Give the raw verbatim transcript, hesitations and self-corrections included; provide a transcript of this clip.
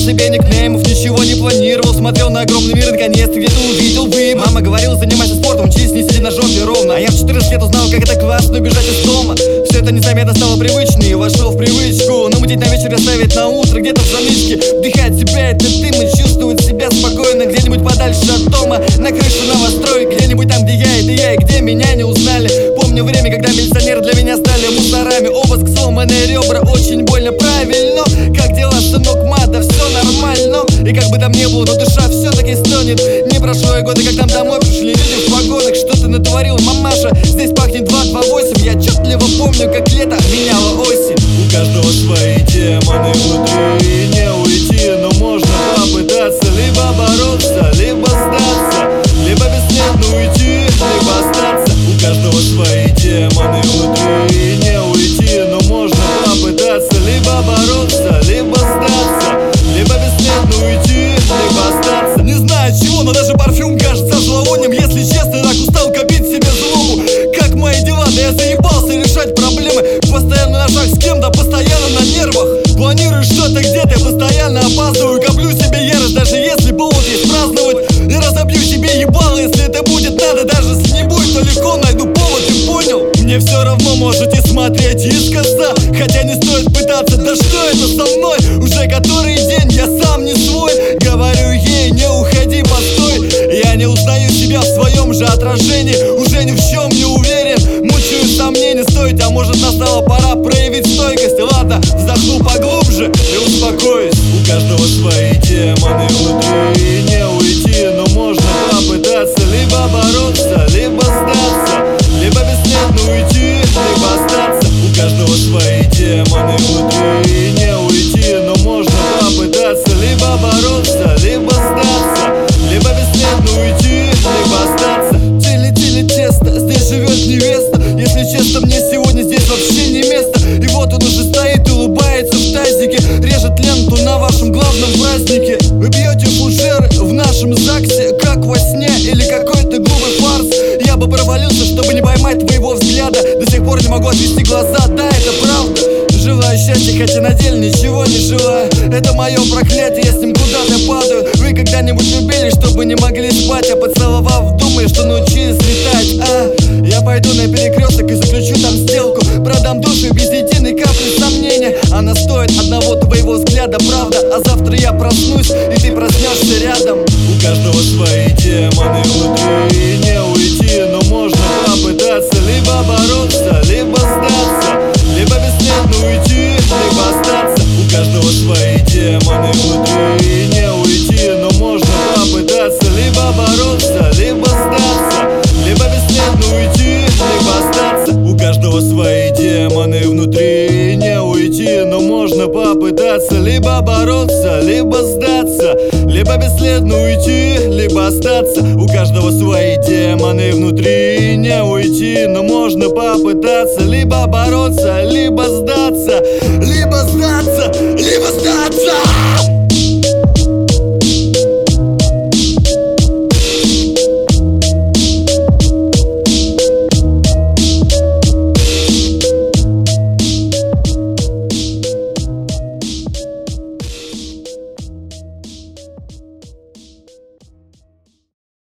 себе никнеймов, ничего не планировал. Смотрел на огромный мир, наконец-то где-то увидел выбор. Мама говорила, занимайся спортом, учись, не сиди на жопе ровно. А я в четырнадцать лет узнал, как это классно убежать из дома. Все это незаметно стало привычным и вошло в привычку. Намутить на вечер, оставить на утро, где-то в занычке. Вдыхать себя этот дым и чувствовать себя спокойно. Где-нибудь подальше от дома, на крыше новостроек. Где-нибудь там, где я, это я, и где меня не узнали. Помню время, когда милиционеры для меня стали мусорами. Обыск, сломанные ребра, очень больно, правильно. Как дела, сынок, мата, все нормально. И как бы там ни было, но душа все-таки стонет. Не прошло и годы, как нам домой пришли люди в погонах. Что ты натворил, мамаша? Здесь пахнет два два восемь. Я отчетливо помню, как лето меняло осень. У каждого свои демоны внутри, не уйти, но можно попытаться. Либо бороться, либо сдаться, либо бесследно уйти, либо остаться. У каждого свои демоны внутри, не уйти, но можно попытаться. Либо бороться, либо сдаться, либо бесследно уйти, либо остаться. Не знаю чего, но даже парфюм кажется зловонием. Если честно, так устал копить себе злобу. Как мои дела? Да я заебался решать проблемы. Постоянно на шаг с кем-то, постоянно на нервах. Планирую что-то где-то, я постоянно опаздываю. Коплю себе ярость, даже если повод есть праздновать. И разобью себе ебало, если это будет надо. Даже если не будет, то легко найду повод, ты понял? Мне все равно можете смотреть искоса, хотя не стоит пытаться. Да что это со мной? Уже который день я сам не свой. Говорю ей, не уходи, постой. Я не узнаю себя в своем же отражении. Уже ни в чем не уверен, мучаю сомнения. Стоит, а может настала пора проявить стойкость. Ладно, вздохну поглубже и успокоюсь. У каждого свои демоны внутри, не уйти, но можно попытаться. Либо бороться, либо сдаться, либо бесследно уйти, либо остаться. У каждого свои демоны внутри, не уйти, но можно попытаться. Либо бороться, либо сдаться, либо бесследно уйти, либо остаться. Тили-тили тесто, здесь живет невеста. Если честно, мне сегодня здесь вообще не место. И вот он уже стоит и улыбается в тазике, режет ленту на вашем главном празднике. Вы бьете фужеры в нашем ЗАГСе, как во сне или какой-то глупый фарс. Я бы провалился, чтобы не поймать твоего взгляда. До сих пор не могу отвести глаза, да, это правда. Желаю счастья, хотя на деле ничего не желаю. Это мое проклятие, я с ним куда-то падаю. Вы когда-нибудь любили, чтобы не могли спать, а поцеловав, думаешь, что научились летать? А, я пойду на перекресток и заключу там сделку. Продам душу без единой капли сомнения. Она стоит одного твоего взгляда, правда. А завтра я проснусь, и ты проснешься рядом. У каждого свои демоны внутри, не уйти, но можно попытаться. Либо бороться, либо сдаться, либо бесследно уйти, либо остаться. У каждого свои демоны внутри, не уйти, но можно попытаться. Либо бороться, либо сдаться, либо бесследно уйти, либо остаться. У каждого свои демоны внутри, не уйти, но можно попытаться. Либо бороться, либо сдаться, либо бесследно уйти, либо остаться. У каждого свои демоны внутри, не уйти, но можно попытаться. Либо бороться, либо сдаться, либо сдаться, либо сдаться.